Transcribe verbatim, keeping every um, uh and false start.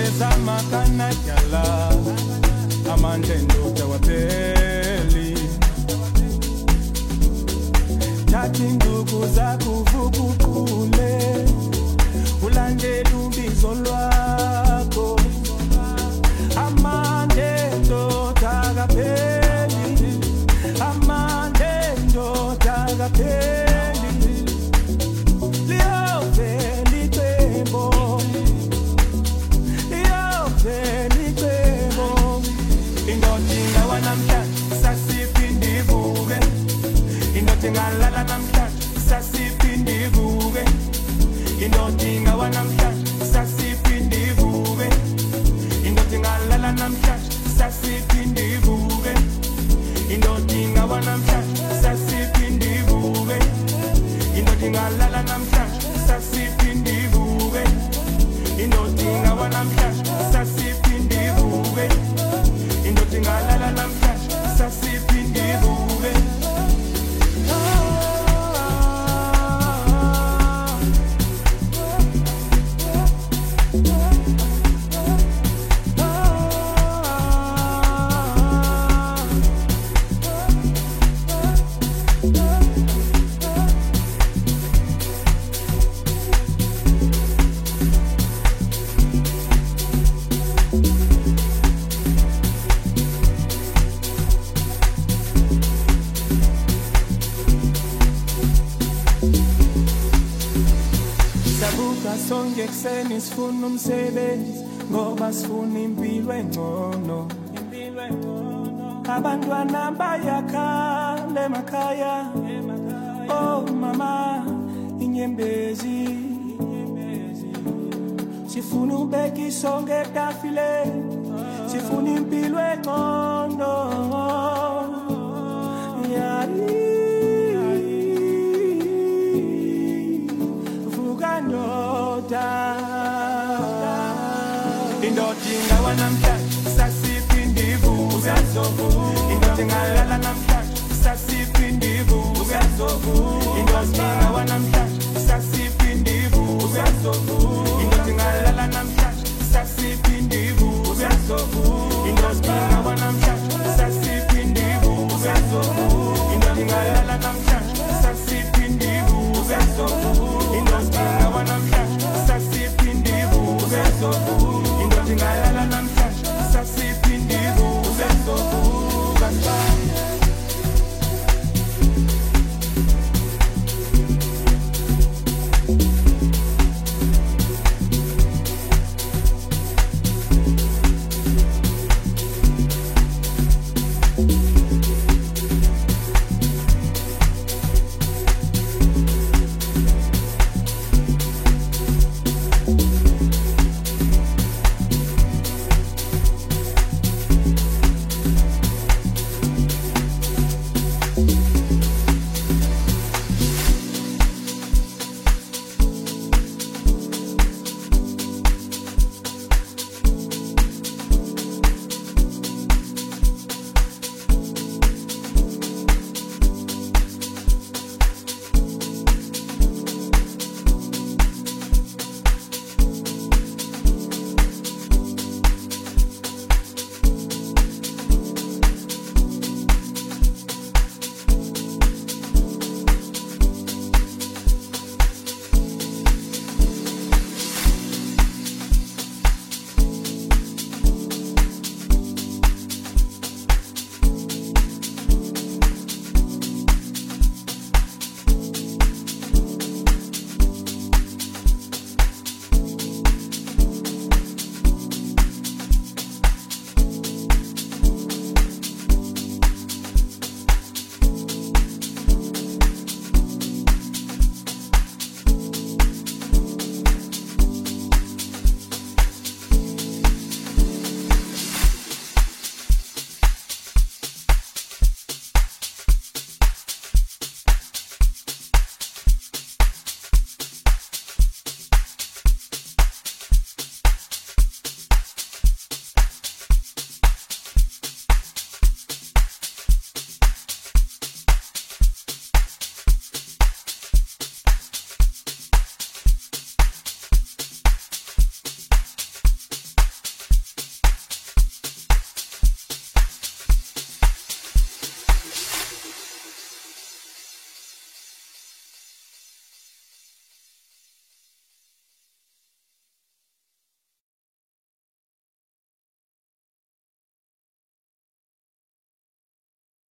Zamakana yala amande ndoda wapeli Tati ndugu za kuvukukule Ulande lumbizo lwako Amande ndoda gapeli Amande ndoda gapeli Liove litembo Indotinga wanamhlanje sasiphinda ivuke Indotinga lala namhlanje sasiphinda ivuke Indotinga wanamhlanje sasiphinda ivuke Indotinga lala namhlanje sasiphinda ivuke Indotinga wanamhlanje sasiphinda ivuke Indotinga lala namhlanje sasiphinda ivuke Indotinga wanamhlanje sasiphinda ivuke Indotinga lala namhlanje sasiphinda ivuke Sonke kuseni sifuna umsebenzi ngoba sifuna impilo engcono abantwana bayakhala emakhaya oh mama inyembezi sifuna ubeka isonke etafileni sifuna impilo engcono yari Indotinga wanamhlanje sasiphinda ivuke Indotinga lala namhlanje sasiphinda ivuke Indotinga wanamhlanje sasiphinda ivuke Indotinga lala namhlanje sasiphinda ivuke Indotinga wanamhlanje sasiphinda ivuke Indotinga lala namhlanje